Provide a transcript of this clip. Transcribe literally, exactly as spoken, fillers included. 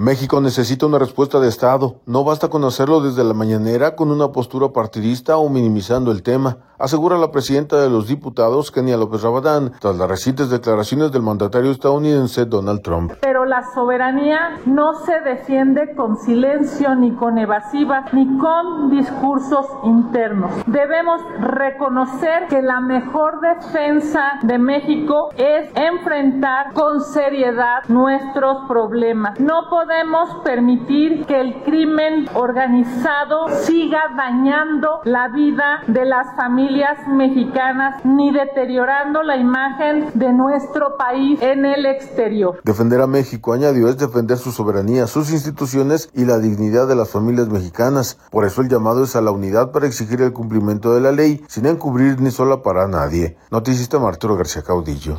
México necesita una respuesta de Estado. No basta con hacerlo desde la mañanera con una postura partidista o minimizando el tema, asegura la presidenta de los diputados, Kenia López Rabadán, tras las recientes declaraciones del mandatario estadounidense Donald Trump. Pero la soberanía no se defiende con silencio, ni con evasivas, ni con discursos internos. Debemos reconocer que la mejor defensa de México es enfrentar con seriedad nuestros problemas. No podemos permitir que el crimen organizado siga dañando la vida de las familias mexicanas ni deteriorando la imagen de nuestro país en el exterior. Defender a México, añadió, es defender su soberanía, sus instituciones y la dignidad de las familias mexicanas. Por eso el llamado es a la unidad para exigir el cumplimiento de la ley, sin encubrir ni solapar a nadie. Noticista Arturo García Caudillo.